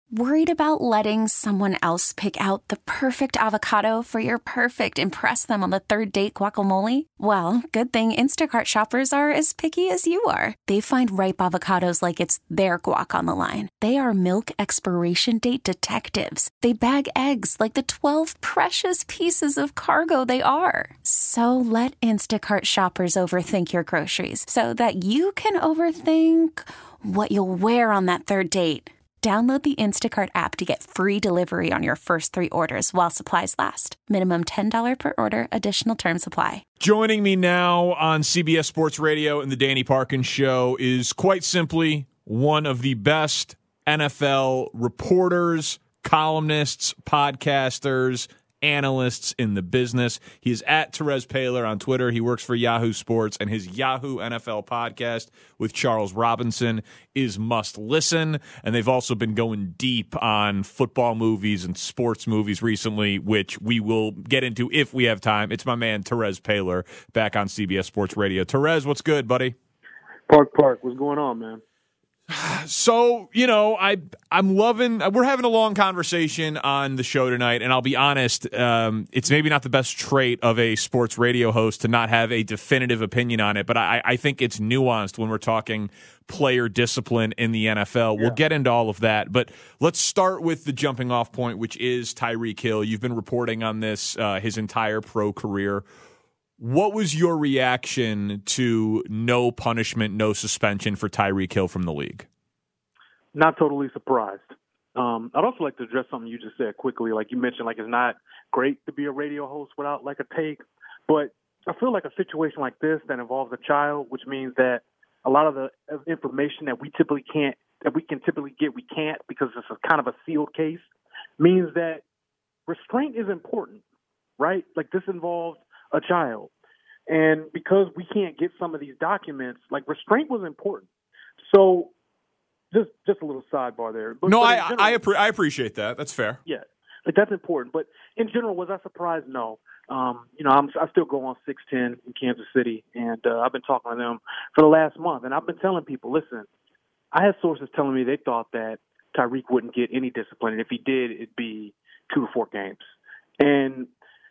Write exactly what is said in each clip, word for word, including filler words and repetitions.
Worried about letting someone else pick out the perfect avocado for your perfect impress them on the third date guacamole? Well, good thing Instacart shoppers are as picky as you are. They find ripe avocados like it's their guac on the line. They are milk expiration date detectives. They bag eggs like the twelve precious pieces of cargo they are. So let Instacart shoppers overthink your groceries so that you can overthink what you'll wear on that third date. Download the Instacart app to get free delivery on your first three orders while supplies last. Minimum ten dollars per order. Additional terms apply. Joining me now on C B S Sports Radio and the Danny Parkins Show is quite simply one of the best N F L reporters, columnists, podcasters, analysts in the business. He is at Terez Paylor on Twitter. He works for Yahoo Sports, and his Yahoo N F L podcast with Charles Robinson is must listen. And they've also been going deep on football movies and sports movies recently, which we will get into if we have time. It's my man Terez Paylor back on C B S Sports Radio. Terez, what's good, buddy? Park Park, what's going on, man? So, you know, I, I'm loving, we're having a long conversation on the show tonight, and I'll be honest, um, it's maybe not the best trait of a sports radio host to not have a definitive opinion on it, but I, I think it's nuanced when we're talking player discipline in the N F L. Yeah. We'll get into all of that, but let's start with the jumping off point, which is Tyreek Hill. You've been reporting on this uh, his entire pro career. What was your reaction to no punishment, no suspension for Tyreek Hill from the league? Not totally surprised. Um, I'd also like to address something you just said quickly. Like you mentioned, like it's not great to be a radio host without like a take, but I feel like a situation like this that involves a child, which means that a lot of the information that we typically can't, that we can typically get, we can't because it's a kind of a sealed case, means that restraint is important, right? Like this involves a child. And because we can't get some of these documents, like restraint was important. So just just a little sidebar there. But, no, but I general, I, appre- I appreciate that. That's fair. Yeah, like that's important. But in general, was I surprised? No. Um, you know, I'm, I still go on six ten in Kansas City, and uh, I've been talking to them for the last month. And I've been telling people, listen, I had sources telling me they thought that Tyreek wouldn't get any discipline. And if he did, it'd be two to four games. And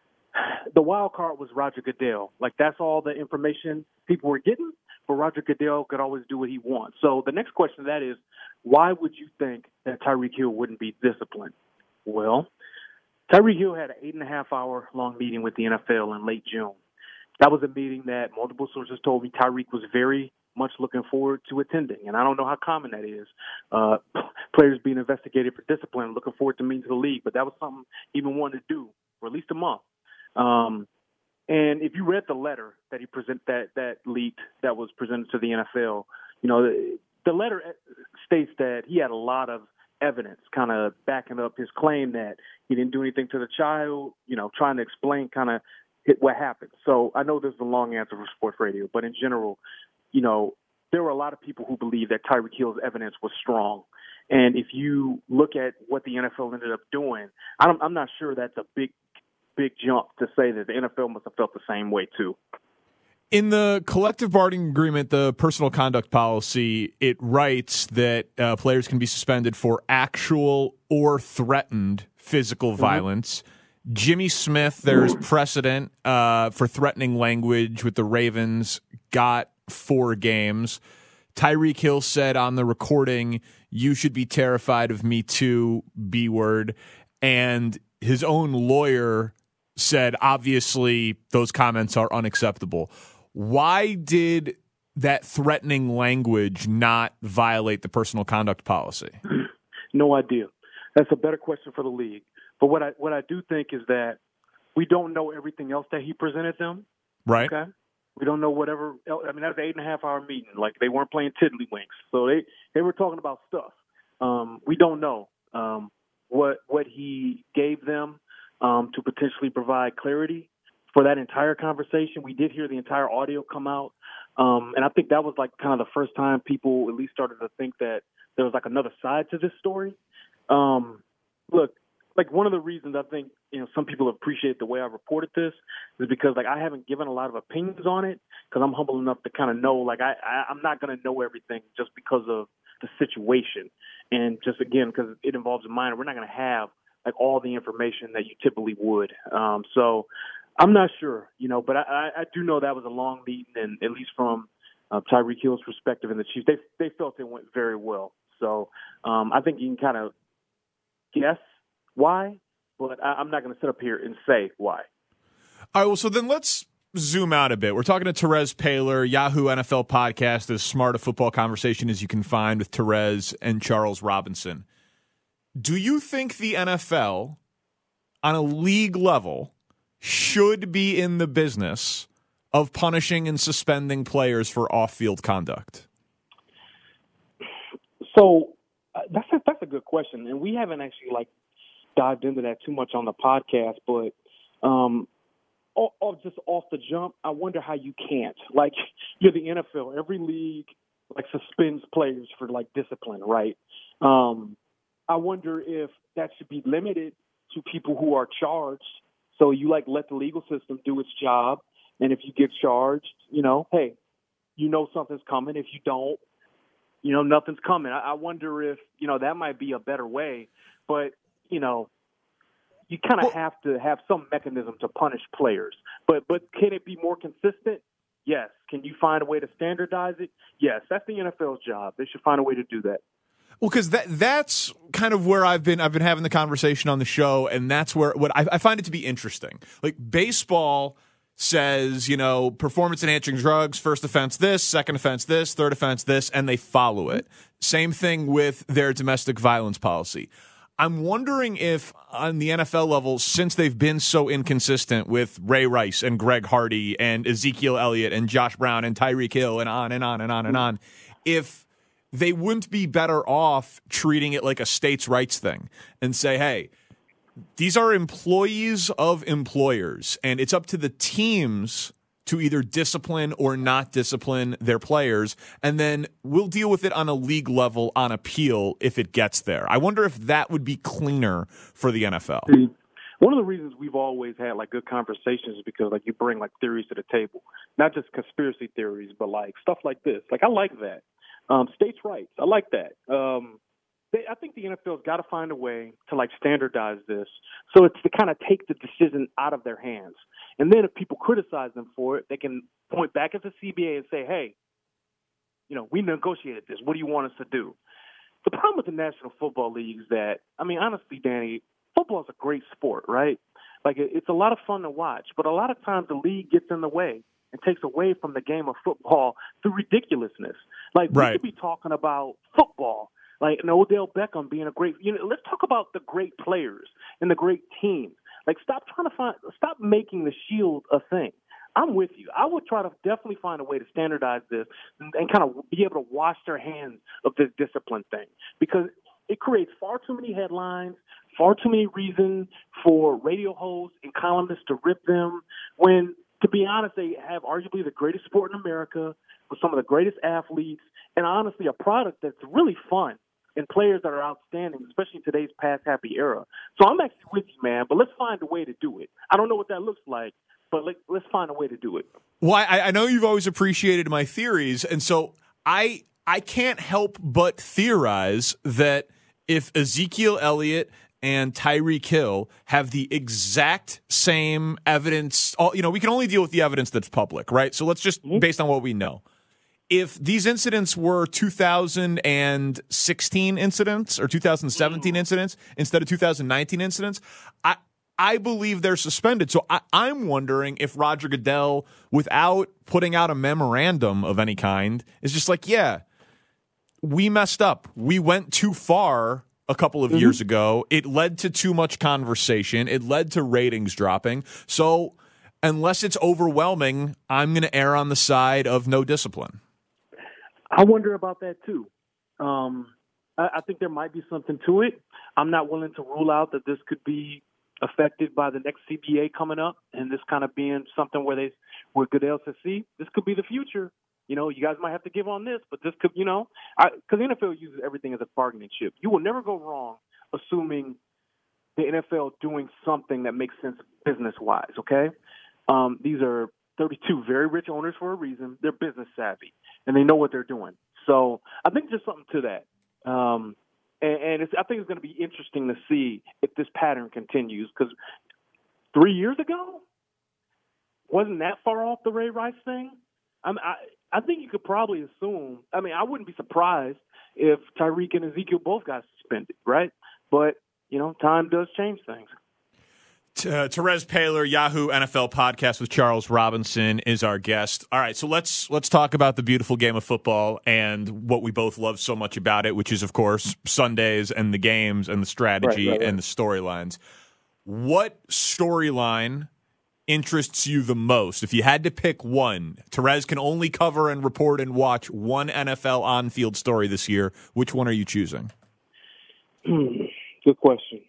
the wild card was Roger Goodell. Like, that's all the information people were getting, but Roger Goodell could always do what he wants. So the next question to that is, why would you think that Tyreek Hill wouldn't be disciplined? Well, Tyreek Hill had an eight and a half hour long meeting with the N F L in late June. That was a meeting that multiple sources told me Tyreek was very much looking forward to attending. And I don't know how common that is. Uh, players being investigated for discipline, looking forward to meeting to the league, but that was something he even wanted to do for at least a month. Um, and if you read the letter that he present that that leaked that was presented to the N F L, you know, the, the letter states that he had a lot of evidence kind of backing up his claim that he didn't do anything to the child, you know, trying to explain kind of what happened. So I know this is a long answer for sports radio, but in general, you know, there were a lot of people who believe that Tyreek Hill's evidence was strong. And if you look at what the N F L ended up doing, I'm, I'm not sure that's a big big jump to say that the N F L must have felt the same way too. In the collective bargaining agreement, the personal conduct policy, it writes that uh, players can be suspended for actual or threatened physical mm-hmm. violence. Jimmy Smith, there's precedent uh, for threatening language with the Ravens, got four games. Tyreek Hill said on the recording, "You should be terrified of me too, B word." And his own lawyer said, obviously, those comments are unacceptable. Why did that threatening language not violate the personal conduct policy? No idea. That's a better question for the league. But what I what I do think is that we don't know everything else that he presented them. Right. Okay. We don't know whatever else. I mean, that was an eight and a half hour meeting. Like, they weren't playing tiddlywinks. So they, they were talking about stuff. Um, we don't know um, what what he gave them um, to potentially provide clarity for that entire conversation. We did hear the entire audio come out. Um, and I think that was like kind of the first time people at least started to think that there was like another side to this story. Um, look, like one of the reasons I think, you know, some people appreciate the way I reported this is because like I haven't given a lot of opinions on it because I'm humble enough to kind of know, like I, I I'm not going to know everything just because of the situation. And just, again, because it involves a minor, we're not going to have, like, all the information that you typically would. Um, so I'm not sure, you know, but I, I, I do know that was a long meeting, and at least from uh, Tyreek Hill's perspective and the Chiefs, they, they felt it went very well. So um, I think you can kind of guess why, but I, I'm not going to sit up here and say why. All right, well, so then let's zoom out a bit. We're talking to Terez Paylor, Yahoo N F L podcast, as smart a football conversation as you can find with Terez and Charles Robinson. Do you think the N F L, on a league level, should be in the business of punishing and suspending players for off-field conduct? So uh, that's a, that's a good question, and we haven't actually like dived into that too much on the podcast. But um, all, all, just off the jump, I wonder how you can't. Like, you're the N F L. Every league like suspends players for like discipline, right? Um, I wonder if that should be limited to people who are charged. So you like let the legal system do its job, and if you get charged, you know, hey, you know something's coming. If you don't, you know, nothing's coming. I, I wonder if, you know, that might be a better way. But, you know, you kind of well, have to have some mechanism to punish players. But but can it be more consistent? Yes. Can you find a way to standardize it? Yes. That's the N F L's job. They should find a way to do that. Well, because that that's kind of where I've been. I've been having the conversation on the show, and that's where what I, I find it to be interesting. Like, baseball says, you know, performance enhancing drugs, first offense this, second offense this, third offense this, and they follow it. Same thing with their domestic violence policy. I'm wondering if on the N F L level, since they've been so inconsistent with Ray Rice and Greg Hardy and Ezekiel Elliott and Josh Brown and Tyreek Hill and on and on and on and on, if they wouldn't be better off treating it like a states' rights thing and say, hey, these are employees of employers, and it's up to the teams to either discipline or not discipline their players, and then we'll deal with it on a league level on appeal if it gets there. I wonder if that would be cleaner for the N F L. One of the reasons we've always had like good conversations is because like you bring like theories to the table, not just conspiracy theories, but like stuff like this. Like I like that. Um, states' rights. I like that. Um, they, I think the N F L's got to find a way to like standardize this, so it's to kind of take the decision out of their hands. And then if people criticize them for it, they can point back at the C B A and say, "Hey, you know, we negotiated this. What do you want us to do?" The problem with the National Football League is that, I mean, honestly, Danny, football is a great sport, right? Like it, it's a lot of fun to watch, but a lot of times the league gets in the way and takes away from the game of football through ridiculousness. Like, right. We could be talking about football, like an Odell Beckham being a great, you know, let's talk about the great players and the great teams. Like, stop trying to find, stop making the shield a thing. I'm with you. I would try to definitely find a way to standardize this and, and kind of be able to wash their hands of this discipline thing, because it creates far too many headlines, far too many reasons for radio hosts and columnists to rip them when, to be honest, they have arguably the greatest sport in America with some of the greatest athletes and honestly a product that's really fun and players that are outstanding, especially in today's pass-happy era. So I'm actually with you, man, but let's find a way to do it. I don't know what that looks like, but let, let's find a way to do it. Well, I, I know you've always appreciated my theories, and so I I can't help but theorize that if Ezekiel Elliott and Tyreek Hill have the exact same evidence, all, you know, we can only deal with the evidence that's public, right? So let's just, mm-hmm. based on what we know. If these incidents were two thousand sixteen incidents or two thousand seventeen mm-hmm. incidents instead of two thousand nineteen incidents, I I believe they're suspended. So I, I'm wondering if Roger Goodell, without putting out a memorandum of any kind, is just like, yeah, we messed up. We went too far a couple of mm-hmm. years ago. It led to too much conversation. It led to ratings dropping. So unless it's overwhelming, I'm going to err on the side of no discipline. I wonder about that too. Um, I, I think there might be something to it. I'm not willing to rule out that this could be affected by the next C B A coming up, and this kind of being something where they, where Goodell says, see, this could be the future. You know, you guys might have to give on this, but this could, you know, because the N F L uses everything as a bargaining chip. You will never go wrong assuming the N F L doing something that makes sense business-wise, okay? Um, these are thirty-two very rich owners for a reason. They're business savvy, and they know what they're doing. So I think there's something to that. Um, And, and it's, I think it's going to be interesting to see if this pattern continues, because three years ago, wasn't that far off the Ray Rice thing? I, mean, I I think you could probably assume. I mean, I wouldn't be surprised if Tyreek and Ezekiel both got suspended, right? But you know, time does change things. Uh, Terez Paylor, Yahoo N F L podcast with Charles Robinson is our guest. All right, so let's let's talk about the beautiful game of football and what we both love so much about it, which is, of course, Sundays and the games and the strategy right, right, right. and the storylines. What storyline interests you the most? If you had to pick one, Terez can only cover and report and watch one N F L on-field story this year. Which one are you choosing? Good question.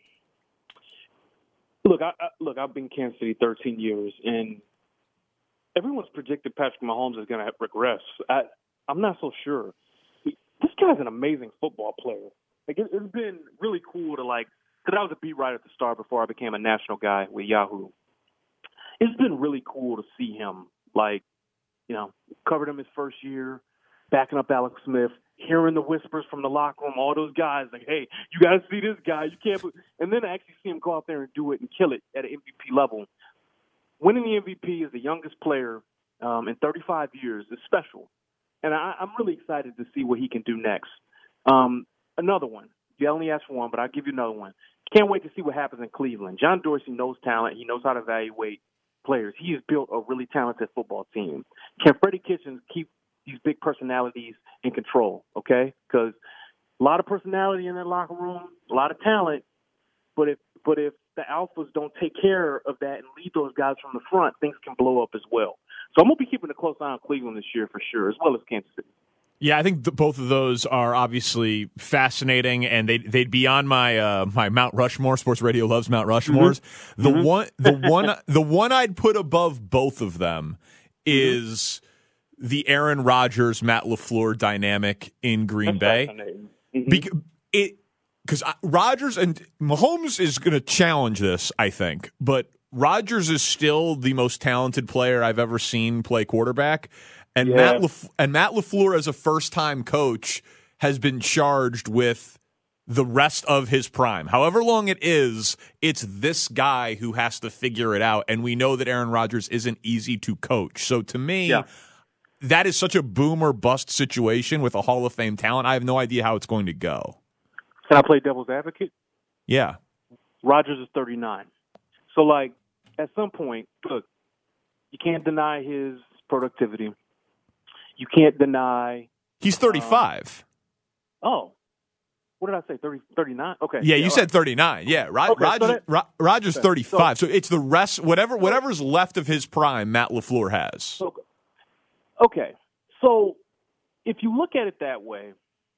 Look, I, I, look, I've been in Kansas City thirteen years, and everyone's predicted Patrick Mahomes is going to regress. I, I'm not so sure. This guy's an amazing football player. Like, it, it's been really cool to, like, because I was a beat writer at the start before I became a national guy with Yahoo. It's been really cool to see him, like, you know, covered him his first year, backing up Alex Smith, hearing the whispers from the locker room, all those guys like, hey, you got to see this guy. You can't. And then I actually see him go out there and do it and kill it at an M V P level. Winning the M V P as the youngest player um, in thirty-five years is special. And I, I'm really excited to see what he can do next. Um, another one. You only asked for one, but I'll give you another one. Can't wait to see what happens in Cleveland. John Dorsey knows talent. He knows how to evaluate players. He has built a really talented football team. Can Freddie Kitchens keep these big personalities in control, okay? Because a lot of personality in that locker room, a lot of talent, but if but if the alphas don't take care of that and lead those guys from the front, things can blow up as well. So I'm going to be keeping a close eye on Cleveland this year for sure, as well as Kansas City. Yeah, I think the, both of those are obviously fascinating, and they'd, they'd be on my uh, my Mount Rushmore. Sports Radio loves Mount Rushmores. Mm-hmm. The mm-hmm. one, the one, the one I'd put above both of them is mm-hmm. the Aaron Rodgers Matt LaFleur dynamic in Green That's Bay. Mm-hmm. Because it because Rodgers and Mahomes is going to challenge this, I think, but Rodgers is still the most talented player I've ever seen play quarterback. And yeah. Matt Laf- and Matt LaFleur, as a first-time coach, has been charged with the rest of his prime. However long it is, it's this guy who has to figure it out. And we know that Aaron Rodgers isn't easy to coach. So to me, yeah. that is such a boom or bust situation with a Hall of Fame talent. I have no idea how it's going to go. Can I play devil's advocate? Yeah. Rodgers is thirty-nine. So, like, at some point, look, you can't deny his productivity. You can't deny. He's thirty-five. Um, oh. What did I say? thirty, thirty-nine? Okay. Yeah, you yeah, said right. thirty-nine. Yeah, Rod, okay, Rodgers, so that, Rod, Rodgers okay, thirty-five. So, so it's the rest, whatever, whatever's left of his prime, Matt LaFleur has. So, okay. So if you look at it that way,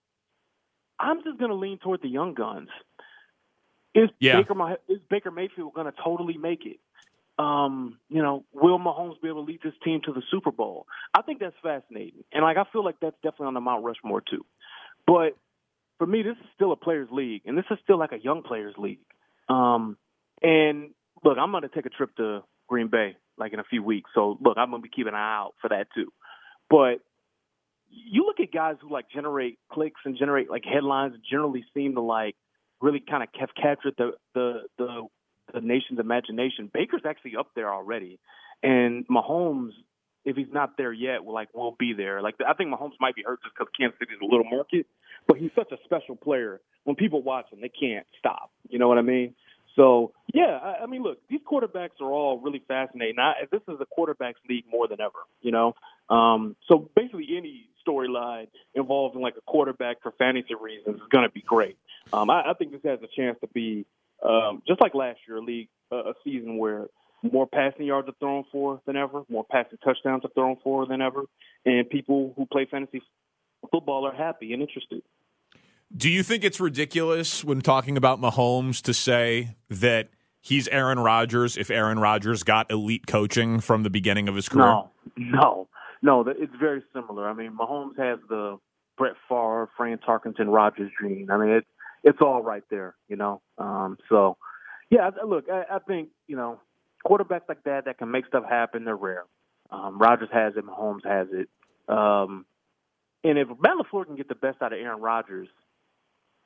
I'm just going to lean toward the young guns. Is, yeah. Baker, is Baker Mayfield going to totally make it? Um, you know, will Mahomes be able to lead this team to the Super Bowl? I think that's fascinating. And, like, I feel like that's definitely on the Mount Rushmore, too. But for me, this is still a players' league, and this is still like a young players' league. Um, and, look, I'm going to take a trip to Green Bay, like, in a few weeks. So, look, I'm going to be keeping an eye out for that, too. But you look at guys who, like, generate clicks and generate, like, headlines and generally seem to, like, really kind of have captured the, the, the, the nation's imagination. Baker's actually up there already. And Mahomes, if he's not there yet, will, like, will be there. Like, I think Mahomes might be hurt just because Kansas City is a little market, but he's such a special player. When people watch him, they can't stop. You know what I mean? So, yeah, I, I mean, look, these quarterbacks are all really fascinating. I, this is a quarterback's league more than ever, you know? Um, so basically any storyline involving, like, a quarterback for fantasy reasons is going to be great. Um, I, I think this has a chance to be, um, just like last year, a league, uh, a season where more passing yards are thrown for than ever, more passing touchdowns are thrown for than ever, and people who play fantasy football are happy and interested. Do you think it's ridiculous when talking about Mahomes to say that he's Aaron Rodgers if Aaron Rodgers got elite coaching from the beginning of his career? No, no, no. It's very similar. I mean, Mahomes has the Brett Favre, Fran Tarkenton, Rodgers gene. I mean, it's it's all right there, you know. Um, so, yeah, look, I, I think, you know, quarterbacks like that that can make stuff happen, they're rare. Um, Rodgers has it, Mahomes has it. Um, and if Matt LaFleur can get the best out of Aaron Rodgers,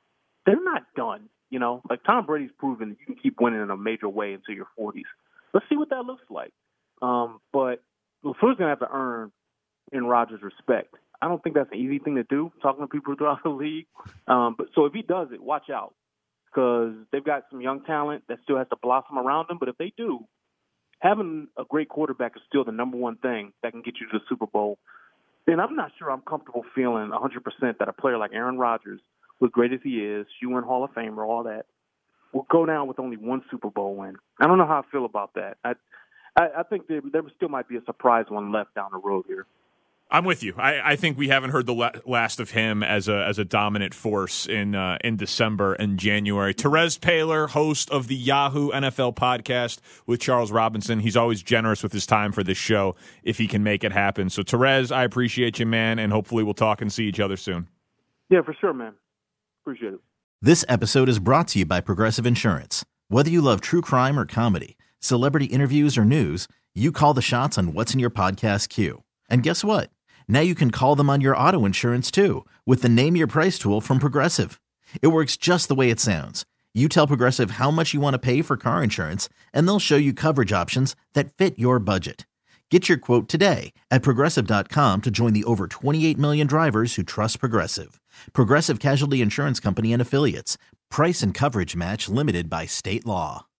they're not done. You know, like Tom Brady's proven that you can keep winning in a major way until your forties. Let's see what that looks like. Um, but LaFleur's going to have to earn Aaron Rodgers' respect. I don't think that's an easy thing to do, talking to people throughout the league. Um, but so if he does it, watch out, because they've got some young talent that still has to blossom around them. But if they do, having a great quarterback is still the number one thing that can get you to the Super Bowl. Then I'm not sure I'm comfortable feeling one hundred percent that a player like Aaron Rodgers, as great as he is, you win Hall of Famer, all that, will go down with only one Super Bowl win. I don't know how I feel about that. I I, I think there, there still might be a surprise one left down the road here. I'm with you. I, I think we haven't heard the la- last of him as a as a dominant force in uh, in December and January. Terez Paylor, host of the Yahoo N F L podcast with Charles Robinson. He's always generous with his time for this show if he can make it happen. So, Terez, I appreciate you, man, and hopefully we'll talk and see each other soon. Yeah, for sure, man. Appreciate it. This episode is brought to you by Progressive Insurance. Whether you love true crime or comedy, celebrity interviews or news, you call the shots on what's in your podcast queue. And guess what? Now you can call them on your auto insurance too with the Name Your Price tool from Progressive. It works just the way it sounds. You tell Progressive how much you want to pay for car insurance, and they'll show you coverage options that fit your budget. Get your quote today at Progressive dot com to join the over twenty-eight million drivers who trust Progressive. Progressive Casualty Insurance Company and Affiliates. Price and coverage match limited by state law.